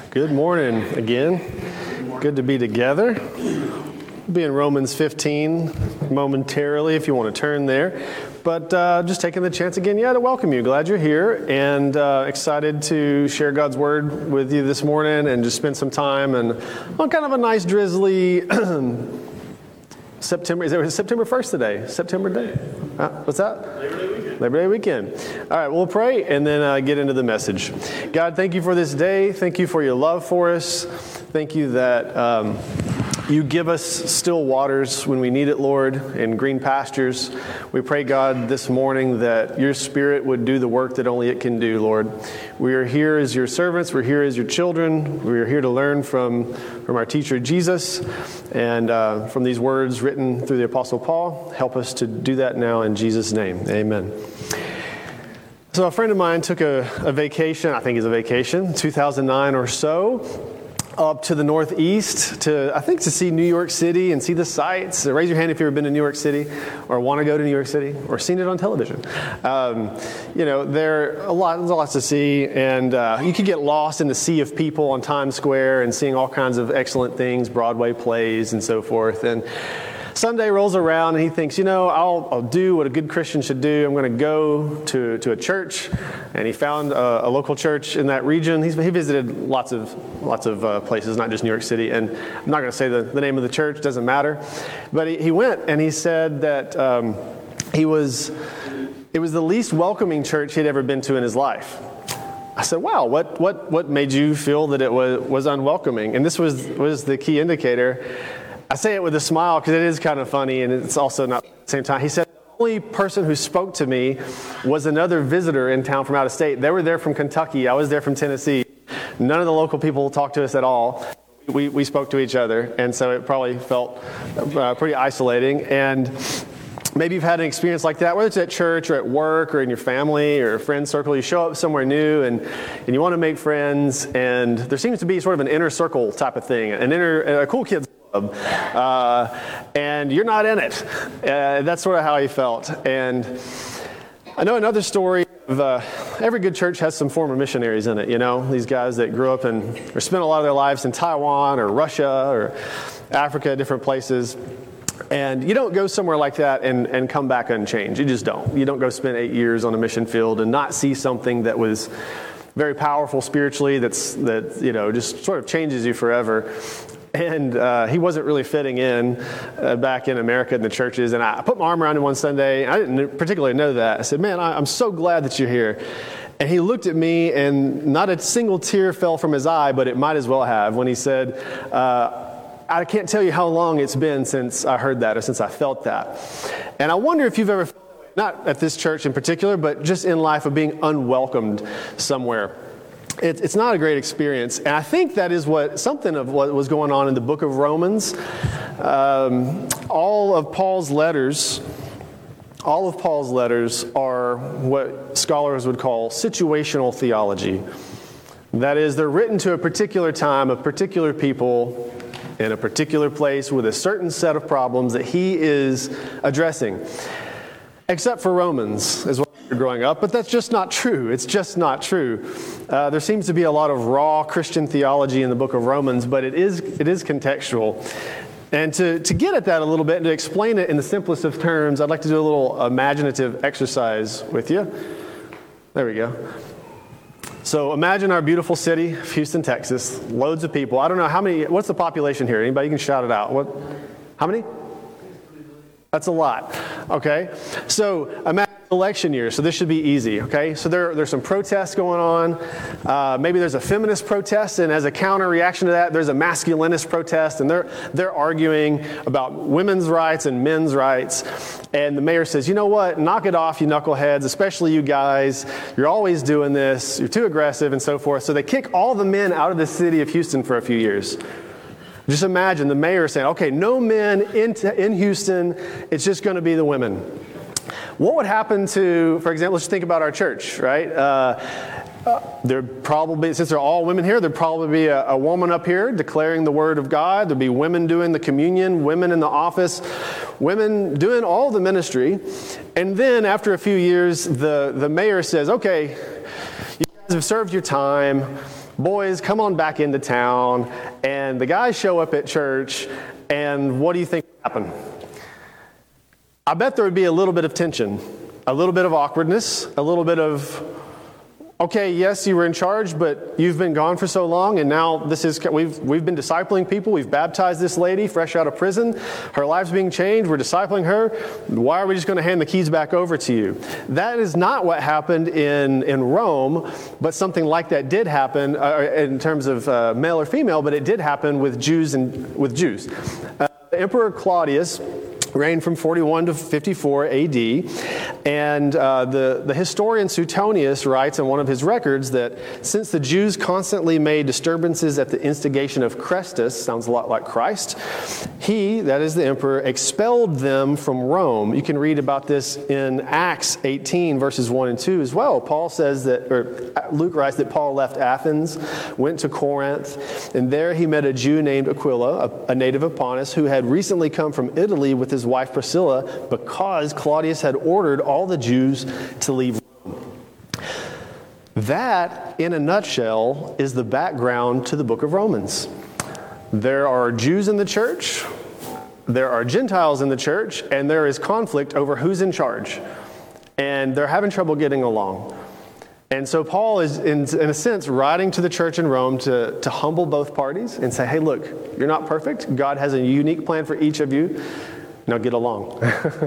Good morning again. Good to be together. We'll be in Romans 15 momentarily if you want to turn there. But just taking the chance again, to welcome you. Glad you're here and excited to share God's Word with you this morning and just spend some time and on kind of a nice drizzly September. Is it September 1st today? September day? What's that? Labor Day weekend. All right, we'll pray and then get into the message. God, thank you for this day. Thank you for your love for us. Thank you that you give us still waters when we need it, Lord, and green pastures. We pray, God, this morning that your Spirit would do the work that only it can do, Lord. We are here as your servants. We're here as your children. We are here to learn from our teacher, Jesus, and from these words written through the Apostle Paul. Help us to do that now in Jesus' name. Amen. So a friend of mine took a vacation, I think it's a vacation, 2009 or so, up to the Northeast to see New York City and see the sights. So raise your hand if you've ever been to New York City or want to go to New York City or seen it on television. There's a lot to see, and you could get lost in the sea of people on Times Square and seeing all kinds of excellent things, Broadway plays and so forth. And Sunday rolls around and he thinks, I'll do what a good Christian should do. I'm going to go to a church. And he found a local church in that region. He visited lots of places, not just New York City. And I'm not going to say the name of the church, doesn't matter. But he went and he said that it was the least welcoming church he'd ever been to in his life. I said, wow, what made you feel that it was unwelcoming? And this was the key indicator. I say it with a smile because it is kind of funny and it's also not at the same time. He said, the only person who spoke to me was another visitor in town from out of state. They were there from Kentucky. I was there from Tennessee. None of the local people talked to us at all. We spoke to each other, and so it probably felt pretty isolating. And maybe you've had an experience like that, whether it's at church or at work or in your family or a friend circle. You show up somewhere new and you want to make friends, and there seems to be sort of an inner circle type of thing, a cool kids club, and you're not in it. That's sort of how he felt. And I know another story of every good church has some former missionaries in it. These guys that grew up or spent a lot of their lives in Taiwan or Russia or Africa, different places. And you don't go somewhere like that and come back unchanged. You just don't. You don't go spend 8 years on a mission field and not see something that was very powerful spiritually that just sort of changes you forever. And he wasn't really fitting in back in America in the churches. And I put my arm around him one Sunday. I didn't particularly know that. I said, man, I'm so glad that you're here. And he looked at me, and not a single tear fell from his eye, but it might as well have, when he said, I can't tell you how long it's been since I heard that or since I felt that. And I wonder if you've ever felt, not at this church in particular, but just in life, of being unwelcomed somewhere. It's not a great experience. And I think that is something of what was going on in the book of Romans. All of Paul's letters are what scholars would call situational theology. That is, they're written to a particular time, of particular people, in a particular place with a certain set of problems that he is addressing. Except for Romans, as well as growing up, but that's just not true. It's just not true. There seems to be a lot of raw Christian theology in the book of Romans, but it is contextual. And to get at that a little bit and to explain it in the simplest of terms, I'd like to do a little imaginative exercise with you. There we go. So imagine our beautiful city of Houston, Texas, loads of people. I don't know how many, what's the population here? Anybody can shout it out. How many? That's a lot. Okay. So imagine election year. So this should be easy. Okay. So there's some protests going on. Maybe there's a feminist protest, and as a counter reaction to that, there's a masculinist protest, and they're arguing about women's rights and men's rights. And the mayor says, you know what? Knock it off, you knuckleheads, especially you guys. You're always doing this. You're too aggressive and so forth. So they kick all the men out of the city of Houston for a few years. Just imagine the mayor saying, okay, no men in Houston. It's just going to be the women. What would happen to, for example, let's think about our church, right? There'd probably, since they're all women here, there'd probably be a woman up here declaring the word of God. There'd be women doing the communion, women in the office, women doing all the ministry. And then after a few years, the mayor says, okay, you guys have served your time. boys, come on back into town. And the guys show up at church, and what do you think happened? I bet there would be a little bit of tension, a little bit of awkwardness, a little bit of, okay, yes, you were in charge, but you've been gone for so long, and now we've been discipling people. We've baptized this lady fresh out of prison. Her life's being changed. We're discipling her. Why are we just going to hand the keys back over to you? That is not what happened in Rome, but something like that did happen in terms of male or female, but it did happen with Jews and with Jews. Emperor Claudius reigned from 41 to 54 AD, and the historian Suetonius writes in one of his records that since the Jews constantly made disturbances at the instigation of Chrestus, sounds a lot like Christ, he, that is the emperor, expelled them from Rome. You can read about this in Acts 18 verses 1 and 2 as well. Paul says that, or Luke writes that Paul left Athens, went to Corinth, and there he met a Jew named Aquila, a native of Pontus, who had recently come from Italy with his wife Priscilla, because Claudius had ordered all the Jews to leave Rome. That, in a nutshell, is the background to the book of Romans. There are Jews in the church, there are Gentiles in the church, and there is conflict over who's in charge. And they're having trouble getting along. And so Paul is, in a sense, writing to the church in Rome to humble both parties and say, hey, look, you're not perfect. God has a unique plan for each of you. Now get along.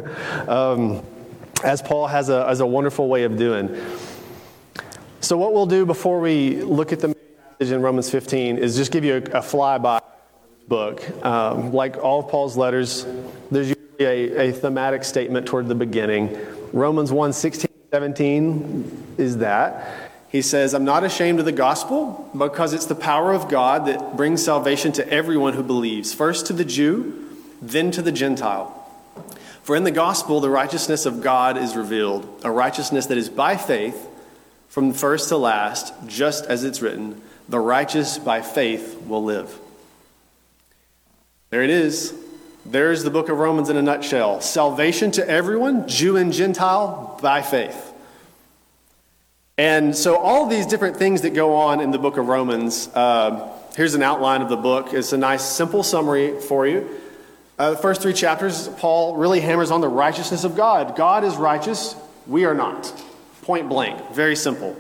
As Paul has a wonderful way of doing. So what we'll do before we look at the passage in Romans 15 is just give you a flyby book. Like all of Paul's letters, there's usually a thematic statement toward the beginning. Romans 1:16, 17 is that. He says, I'm not ashamed of the gospel because it's the power of God that brings salvation to everyone who believes. First to the Jew, then to the Gentile. For in the gospel, the righteousness of God is revealed, a righteousness that is by faith from first to last, just as it's written, the righteous by faith will live. There it is. There's the book of Romans in a nutshell. Salvation to everyone, Jew and Gentile, by faith. And so all these different things that go on in the book of Romans, here's an outline of the book. It's a nice, simple summary for you. The first 3 chapters, Paul really hammers on the righteousness of God. God is righteous, we are not. Point blank, very simple.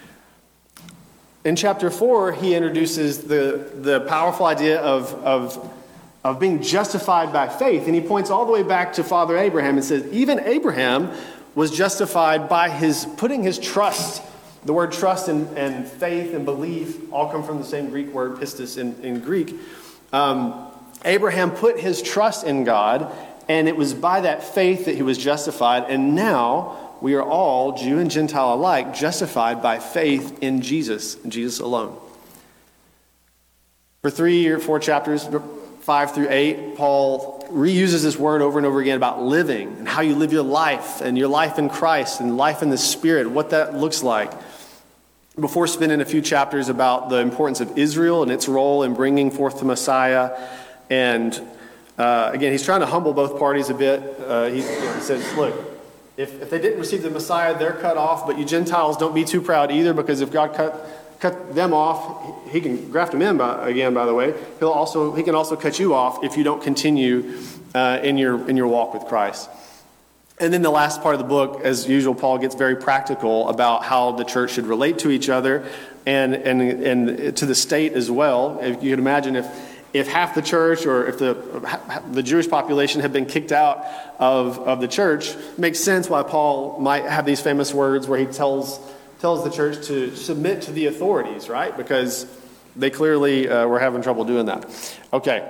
In chapter 4, he introduces the powerful idea of being justified by faith. And he points all the way back to Father Abraham and says, even Abraham was justified by his putting his trust. The word trust and faith and belief all come from the same Greek word, pistis in Greek. Abraham put his trust in God, and it was by that faith that he was justified. And now we are all, Jew and Gentile alike, justified by faith in Jesus alone. For 3 or 4 chapters, 5 through 8, Paul reuses this word over and over again about living and how you live your life and your life in Christ and life in the Spirit, what that looks like. Before spending a few chapters about the importance of Israel and its role in bringing forth the Messiah. And again, he's trying to humble both parties a bit. He says, look, if they didn't receive the Messiah, they're cut off, but you Gentiles don't be too proud either, because if God cut them off, he can graft them in again, by the way. He can also cut you off if you don't continue in your walk with Christ. And then the last part of the book, as usual, Paul gets very practical about how the church should relate to each other and to the state as well. If you can imagine if half the church, or if the Jewish population had been kicked out of the church, it makes sense why Paul might have these famous words where he tells the church to submit to the authorities, right? Because they clearly were having trouble doing that. Okay.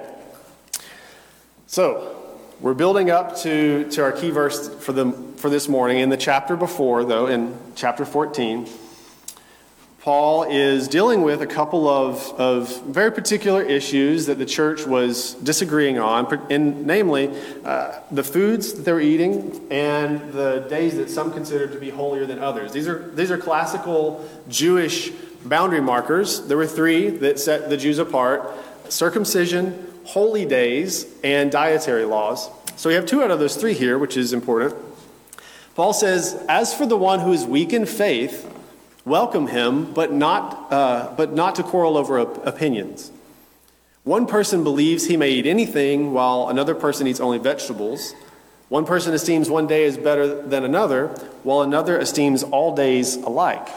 So we're building up to our key verse for this morning. In the chapter before, though, in chapter 14, Paul is dealing with a couple of very particular issues that the church was disagreeing on, namely the foods that they were eating and the days that some considered to be holier than others. These are classical Jewish boundary markers. There were 3 that set the Jews apart: circumcision, holy days, and dietary laws. So we have 2 out of those 3 here, which is important. Paul says, as for the one who is weak in faith, Welcome him, but not to quarrel over opinions. One person believes he may eat anything, while another person eats only vegetables. One person esteems one day as better than another, while another esteems all days alike.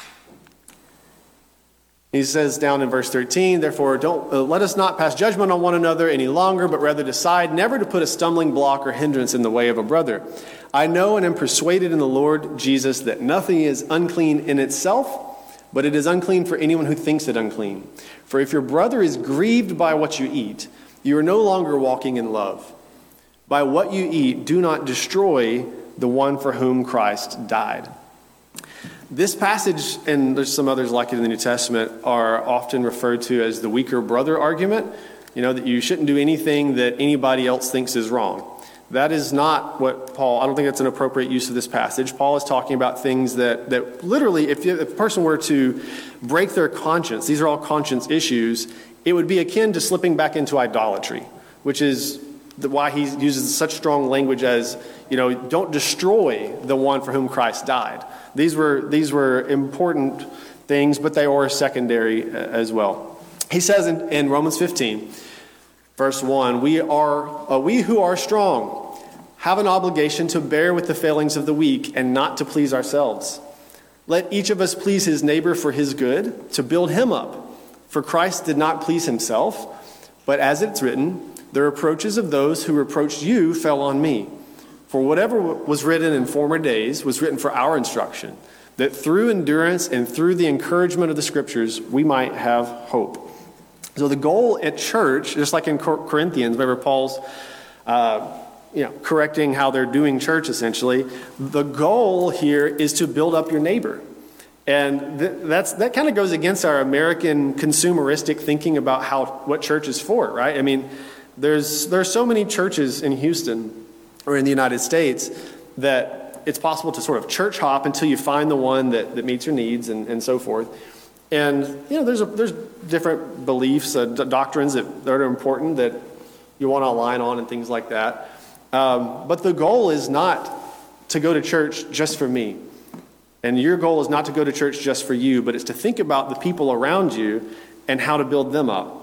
He says down in verse 13, therefore, let us not pass judgment on one another any longer, but rather decide never to put a stumbling block or hindrance in the way of a brother. I know and am persuaded in the Lord Jesus that nothing is unclean in itself, but it is unclean for anyone who thinks it unclean. For if your brother is grieved by what you eat, you are no longer walking in love. By what you eat, do not destroy the one for whom Christ died. This passage, and there's some others like it in the New Testament, are often referred to as the weaker brother argument. That you shouldn't do anything that anybody else thinks is wrong. That is not what I don't think that's an appropriate use of this passage. Paul is talking about things that literally, if a person were to break their conscience, these are all conscience issues, it would be akin to slipping back into idolatry, which is why he uses such strong language as, don't destroy the one for whom Christ died. These were important things, but they were secondary as well. He says in Romans 15, verse 1, we who are strong have an obligation to bear with the failings of the weak and not to please ourselves. Let each of us please his neighbor for his good, to build him up. For Christ did not please himself, but as it's written, the reproaches of those who reproached you fell on me. For whatever was written in former days was written for our instruction, that through endurance and through the encouragement of the Scriptures, we might have hope. So the goal at church, just like in Corinthians, whenever Paul's correcting how they're doing church, essentially, the goal here is to build up your neighbor. And that kind of goes against our American consumeristic thinking about what church is for, right? I mean, there's so many churches in Houston or in the United States that it's possible to sort of church hop until you find the one that meets your needs and so forth. And there's different beliefs, doctrines that are important that you want to align on and things like that. But the goal is not to go to church just for me. And your goal is not to go to church just for you, but it's to think about the people around you and how to build them up.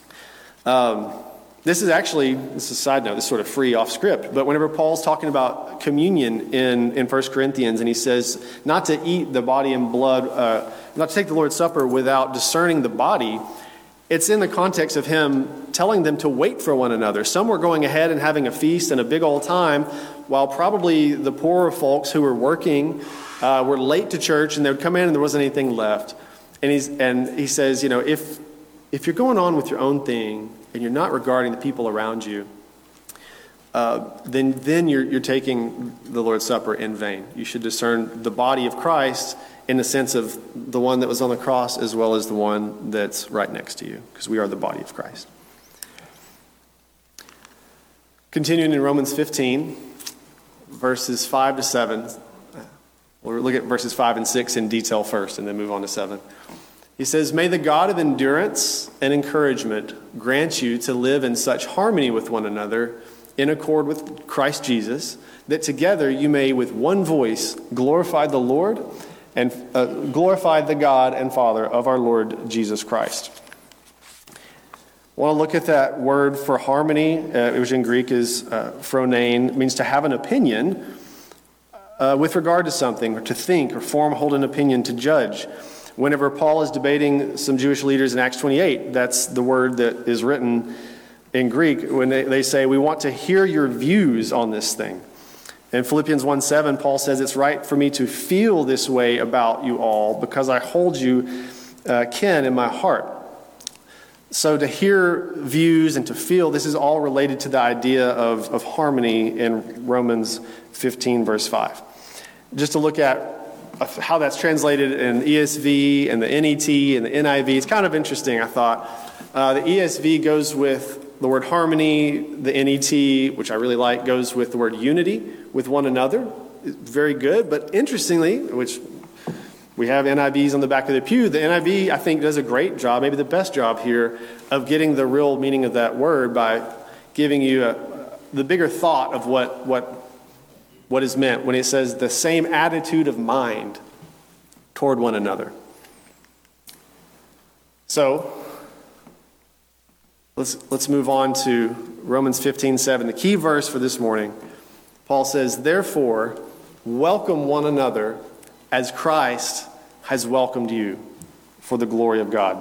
This is a side note, this is sort of free off script, but whenever Paul's talking about communion in 1 Corinthians, and he says not to eat the body and blood, not to take the Lord's Supper without discerning the body, it's in the context of him telling them to wait for one another. Some were going ahead and having a feast and a big old time, while probably the poorer folks who were working were late to church, and they would come in and there wasn't anything left. And he says, if you're going on with your own thing, and you're not regarding the people around you, then you're taking the Lord's Supper in vain. You should discern the body of Christ in the sense of the one that was on the cross as well as the one that's right next to you, because we are the body of Christ. Continuing in Romans 15, verses 5 to 7. We'll look at verses 5 and 6 in detail first and then move on to 7. He says, may the God of endurance and encouragement grant you to live in such harmony with one another in accord with Christ Jesus, that together you may with one voice glorify the Lord and glorify the God and Father of our Lord Jesus Christ. I want to look at that word for harmony, which in Greek is phronein. It means to have an opinion with regard to something, or to think, or form, hold an opinion, to judge. Whenever Paul is debating some Jewish leaders in Acts 28, that's the word that is written in Greek when they say, we want to hear your views on this thing. In Philippians 1:7, Paul says, it's right for me to feel this way about you all because I hold you kin in my heart. So to hear views and to feel, this is all related to the idea of harmony in Romans 15, verse 5. Just to look at how that's translated in ESV and the NET and the NIV. It's kind of interesting, I thought. The ESV goes with the word harmony. The NET, which I really like, goes with the word unity with one another. It's very good. But interestingly, which we have NIVs on the back of the pew, the NIV, I think, does a great job, maybe the best job here, of getting the real meaning of that word by giving you the bigger thought of what is meant when it says the same attitude of mind toward one another. So, let's move on to Romans 15:7, the key verse for this morning. Paul says, "Therefore, welcome one another as Christ has welcomed you for the glory of God."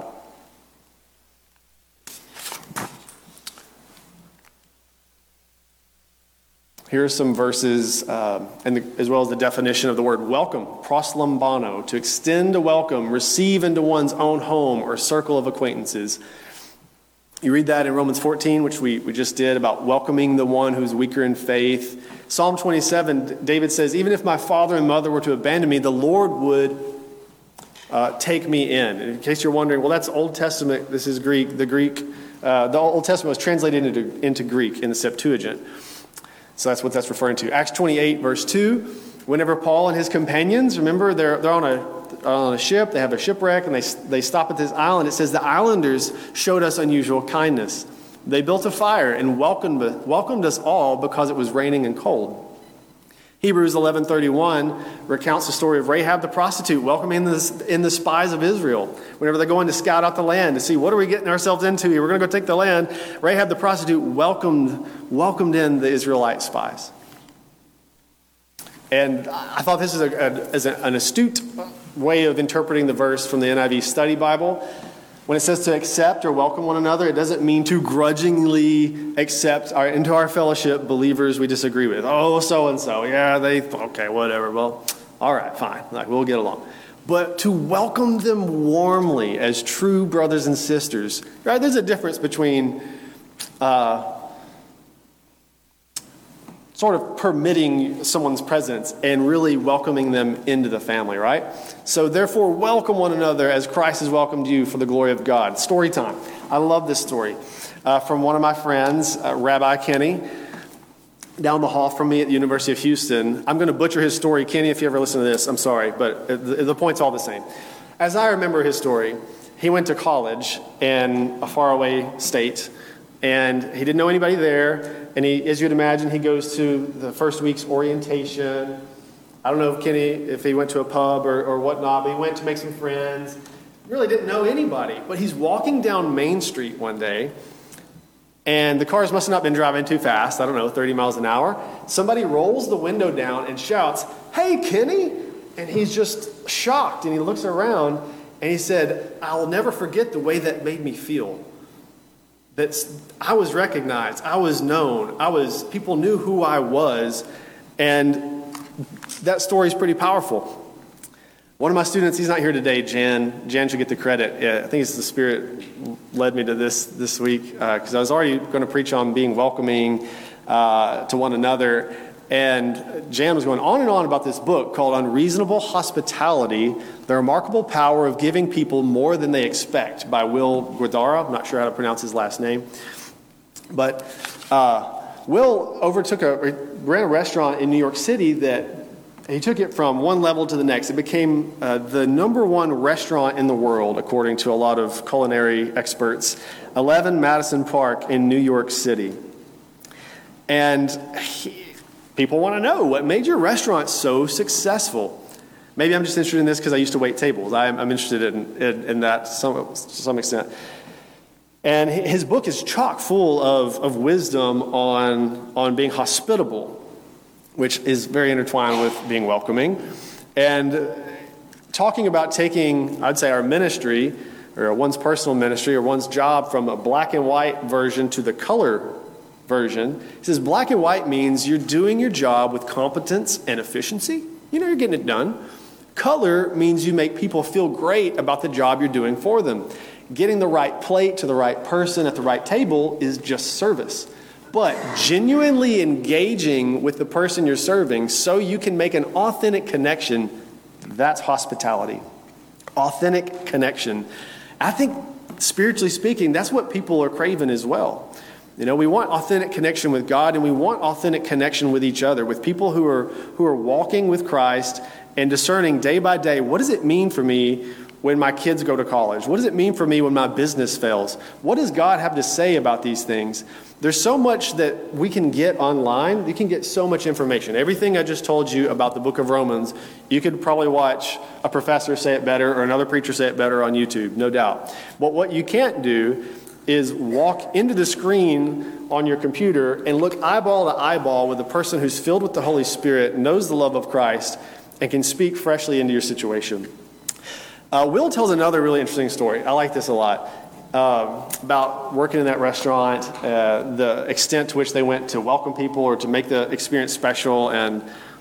Here are some verses, as well as the definition of the word welcome, proslambano, to extend a welcome, receive into one's own home or circle of acquaintances. You read that in Romans 14, which we just did, about welcoming the one who's weaker in faith. Psalm 27, David says, "Even if my father and mother were to abandon me, the Lord would take me in." In case you're wondering, well, that's Old Testament. This is Greek. The Old Testament was translated into Greek in the Septuagint. So that's what that's referring to. Acts 28, verse 2, whenever Paul and his companions, remember, they're on a ship, they have a shipwreck, and they stop at this island. It says the islanders showed us unusual kindness. They built a fire and welcomed us all because it was raining and cold. Hebrews 11:31 recounts the story of Rahab the prostitute welcoming the spies of Israel. Whenever they're going to scout out the land to see what are we getting ourselves into here, we're going to go take the land. Rahab the prostitute welcomed in the Israelite spies. And I thought this is an astute way of interpreting the verse from the NIV Study Bible. When it says to accept or welcome one another, it doesn't mean to grudgingly accept into our fellowship believers we disagree with. Oh, so-and-so, yeah, okay, whatever. Well, all right, fine. Like, we'll get along. But to welcome them warmly as true brothers and sisters. Right? There's a difference between sort of permitting someone's presence and really welcoming them into the family, right? So therefore, welcome one another as Christ has welcomed you for the glory of God. Story time. I love this story. From one of my friends, Rabbi Kenny, down the hall from me at the University of Houston. I'm going to butcher his story. Kenny, if you ever listen to this, I'm sorry, but the point's all the same. As I remember his story, he went to college in a faraway state, and he didn't know anybody there. And as you'd imagine, he goes to the first week's orientation. I don't know if Kenny, if he went to a pub or whatnot, but he went to make some friends. Really didn't know anybody. But he's walking down Main Street one day, and the cars must have not been driving too fast. I don't know, 30 miles an hour. Somebody rolls the window down and shouts, "Hey, Kenny!" And he's just shocked, and he looks around, and he said, "I'll never forget the way that made me feel. That I was recognized, I was known, people knew who I was," and that story is pretty powerful. One of my students, he's not here today, Jan should get the credit. Yeah, I think it's the Spirit led me to this week, because I was already going to preach on being welcoming to one another, and Jan was going on and on about this book called Unreasonable Hospitality, The Remarkable Power of Giving People More Than They Expect by Will Guidara. I'm not sure how to pronounce his last name. But Will ran a restaurant in New York City that he took it from one level to the next. It became the number one restaurant in the world, according to a lot of culinary experts, 11 Madison Park in New York City. And people want to know, what made your restaurant so successful? Maybe I'm just interested in this because I used to wait tables. I'm interested in that to some extent. And his book is chock full of wisdom on being hospitable, which is very intertwined with being welcoming. And talking about taking, I'd say, our ministry, or one's personal ministry, or one's job from a black and white version to the color version. He says black and white means you're doing your job with competence and efficiency. You're getting it done. Color means you make people feel great about the job you're doing for them. Getting the right plate to the right person at the right table is just service. But genuinely engaging with the person you're serving so you can make an authentic connection, that's hospitality. Authentic connection. I think, spiritually speaking, that's what people are craving as well. We want authentic connection with God, and we want authentic connection with each other, with people who are walking with Christ and discerning day by day, what does it mean for me when my kids go to college? What does it mean for me when my business fails? What does God have to say about these things? There's so much that we can get online. You can get so much information. Everything I just told you about the book of Romans, you could probably watch a professor say it better or another preacher say it better on YouTube, no doubt. But what you can't do is walk into the screen on your computer and look eyeball to eyeball with a person who's filled with the Holy Spirit, knows the love of Christ, and can speak freshly into your situation. Will tells another really interesting story. I like this a lot. About working in that restaurant, the extent to which they went to welcome people or to make the experience special and,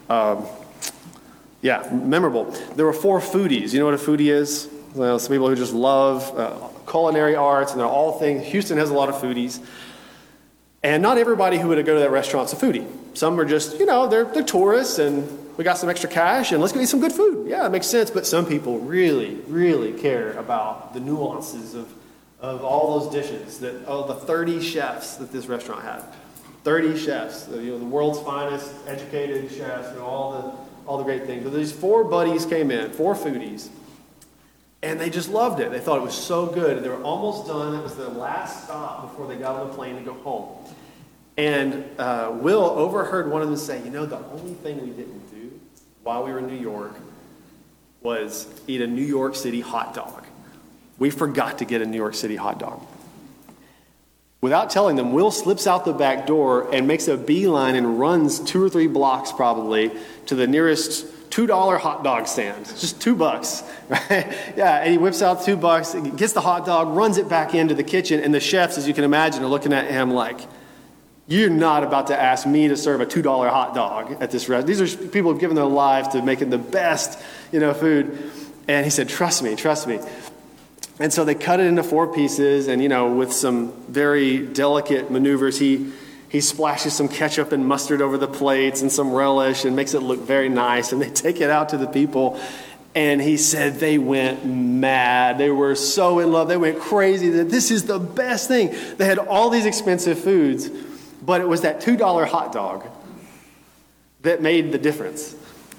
memorable. There were 4 foodies. You know what a foodie is? Well, some people who just love culinary arts, and they're all things. Houston has a lot of foodies. And not everybody who would go to that restaurant is a foodie. Some are just, they're tourists, and we got some extra cash, and let's go eat some good food. Yeah, it makes sense. But some people really, really care about the nuances of all those dishes, the 30 chefs that this restaurant had. 30 chefs, the world's finest educated chefs, all the great things. But these 4 buddies came in, 4 foodies, and they just loved it. They thought it was so good. They were almost done. It was their last stop before they got on the plane to go home. And Will overheard one of them say, the only thing we didn't do while we were in New York was eat a New York City hot dog. We forgot to get a New York City hot dog. Without telling them, Will slips out the back door and makes a beeline and runs 2 or 3 blocks probably to the nearest $2 hot dog stand. It's just $2, right? Yeah, and he whips out $2, gets the hot dog, runs it back into the kitchen, and the chefs, as you can imagine, are looking at him like, you're not about to ask me to serve a $2 hot dog at this restaurant. These are people who've given their lives to making the best, food. And he said, trust me. And so they cut it into 4 pieces, and, with some very delicate maneuvers, he splashes some ketchup and mustard over the plates and some relish and makes it look very nice. And they take it out to the people. And he said they went mad. They were so in love. They went crazy that this is the best thing. They had all these expensive foods, but it was that $2 hot dog that made the difference.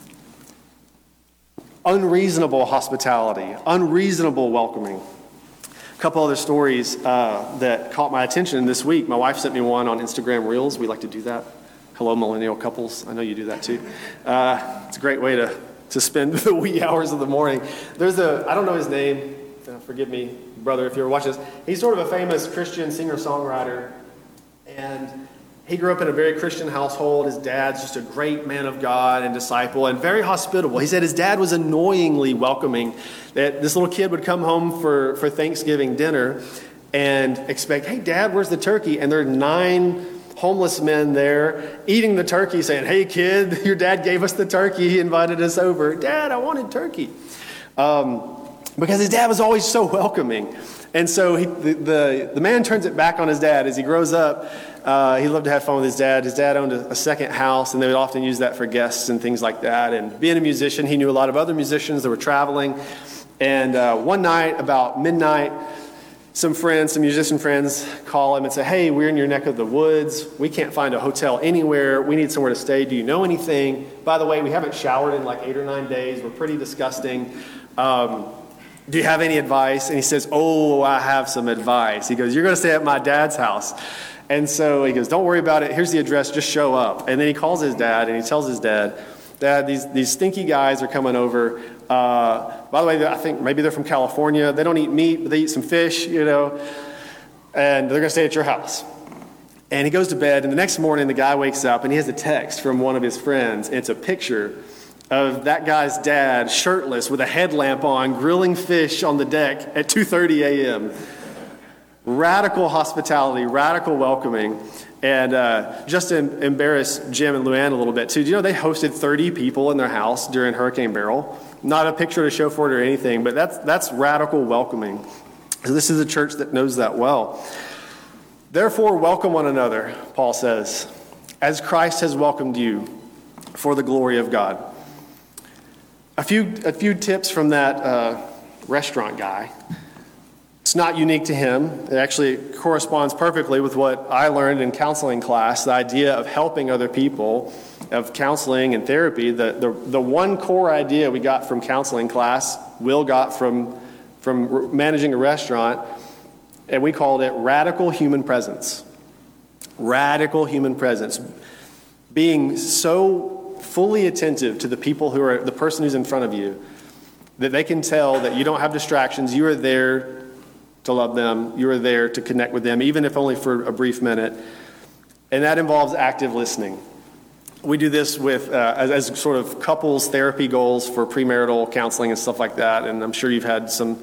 Unreasonable hospitality, unreasonable welcoming. A couple other stories that caught my attention this week. My wife sent me one on Instagram Reels. We like to do that. Hello, millennial couples. I know you do that too. It's a great way to spend the wee hours of the morning. I don't know his name. Forgive me, brother, if you ever watch this. He's sort of a famous Christian singer-songwriter. And he grew up in a very Christian household. His dad's just a great man of God and disciple and very hospitable. He said his dad was annoyingly welcoming. That this little kid would come home for Thanksgiving dinner and expect, hey, Dad, where's the turkey? And there are 9 homeless men there eating the turkey saying, hey, kid, your dad gave us the turkey. He invited us over. Dad, I wanted turkey. Because his dad was always so welcoming. And so the man turns it back on his dad as he grows up. He loved to have fun with his dad. His dad owned a second house, and they would often use that for guests and things like that. And being a musician, he knew a lot of other musicians that were traveling. And one night, about midnight, some musician friends call him and say, hey, we're in your neck of the woods. We can't find a hotel anywhere. We need somewhere to stay. Do you know anything? By the way, we haven't showered in like 8 or 9 days. We're pretty disgusting. Do you have any advice? And he says, oh, I have some advice. He goes, you're going to stay at my dad's house. And so he goes, don't worry about it. Here's the address. Just show up. And then he calls his dad, and he tells his dad, Dad, these stinky guys are coming over. By the way, I think maybe they're from California. They don't eat meat, but they eat some fish, and they're going to stay at your house. And he goes to bed, and the next morning the guy wakes up, and he has a text from one of his friends, and it's a picture of that guy's dad, shirtless, with a headlamp on, grilling fish on the deck at 2:30 a.m. Radical hospitality, radical welcoming. And just to embarrass Jim and Luann a little bit, too, do you know they hosted 30 people in their house during Hurricane Beryl? Not a picture to show for it or anything, but that's radical welcoming. So this is a church that knows that well. Therefore, welcome one another, Paul says, as Christ has welcomed you for the glory of God. A few tips from that restaurant guy. It's not unique to him. It actually corresponds perfectly with what I learned in counseling class, the idea of helping other people, of counseling and therapy. The one core idea we got from counseling class, Will got from from managing a restaurant, and we called it radical human presence. Radical human presence. Being so fully attentive to the people who are, the person who's in front of you, that they can tell that you don't have distractions. You are there to love them. You are there to connect with them, even if only for a brief minute. And that involves active listening. We do this with as sort of couples therapy goals for premarital counseling and stuff like that. And I'm sure you've had some,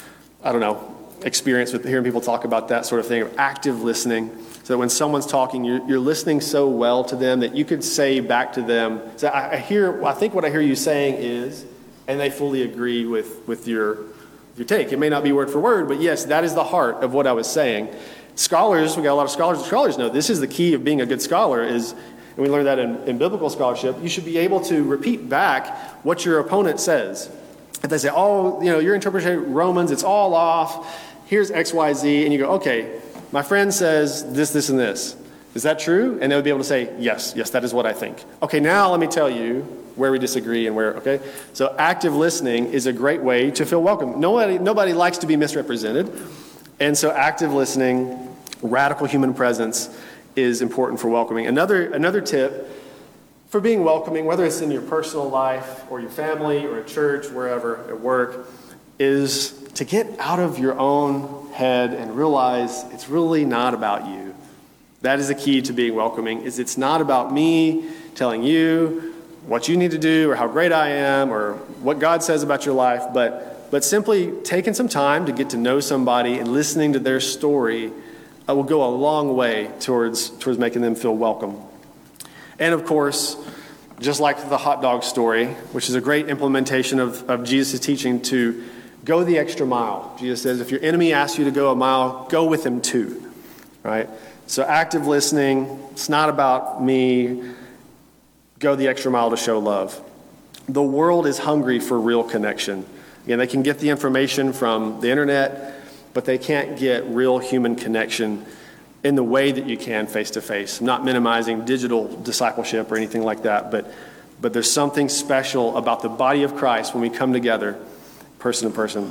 experience with hearing people talk about that sort of thing, of active listening. So that when someone's talking, you're listening so well to them that you could say back to them, so I think what I hear you saying is, and they fully agree with your take. It may not be word for word, but yes, that is the heart of what I was saying. Scholars, we got a lot of scholars know this is the key of being a good scholar is, and we learned that in biblical scholarship, you should be able to repeat back what your opponent says. If they say, your interpretation of Romans, it's all off, here's X, Y, Z, and you go, okay, my friend says this, and this. Is that true? And they would be able to say, yes, that is what I think. Okay, now let me tell you where we disagree and where, okay? So active listening is a great way to feel welcome. Nobody likes to be misrepresented. And so active listening, radical human presence is important for welcoming. Another tip for being welcoming, whether it's in your personal life or your family or at church, wherever, at work, is to get out of your own head and realize it's really not about you. That is the key to being welcoming, is it's not about me telling you what you need to do or how great I am or what God says about your life, but simply taking some time to get to know somebody and listening to their story will go a long way towards making them feel welcome. And of course, just like the hot dog story, which is a great implementation of Jesus' teaching to go the extra mile. Jesus says, if your enemy asks you to go a mile, go with him too, right? So active listening, it's not about me, go the extra mile to show love. The world is hungry for real connection. Again, they can get the information from the internet, but they can't get real human connection in the way that you can face-to-face. I'm not minimizing digital discipleship or anything like that, but there's something special about the body of Christ when we come together, person to person.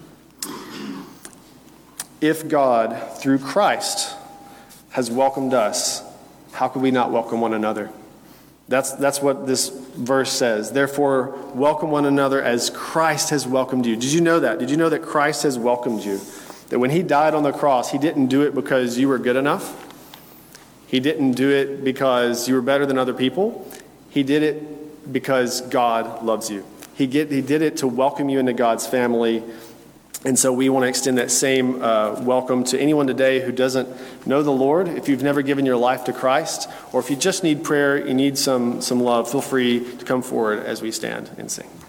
If God, through Christ, has welcomed us, how could we not welcome one another? That's what this verse says. Therefore, welcome one another as Christ has welcomed you. Did you know that? Did you know that Christ has welcomed you? That when he died on the cross, he didn't do it because you were good enough. He didn't do it because you were better than other people. He did it because God loves you. He did it to welcome you into God's family. And so we want to extend that same welcome to anyone today who doesn't know the Lord. If you've never given your life to Christ, or if you just need prayer, you need some love, feel free to come forward as we stand and sing.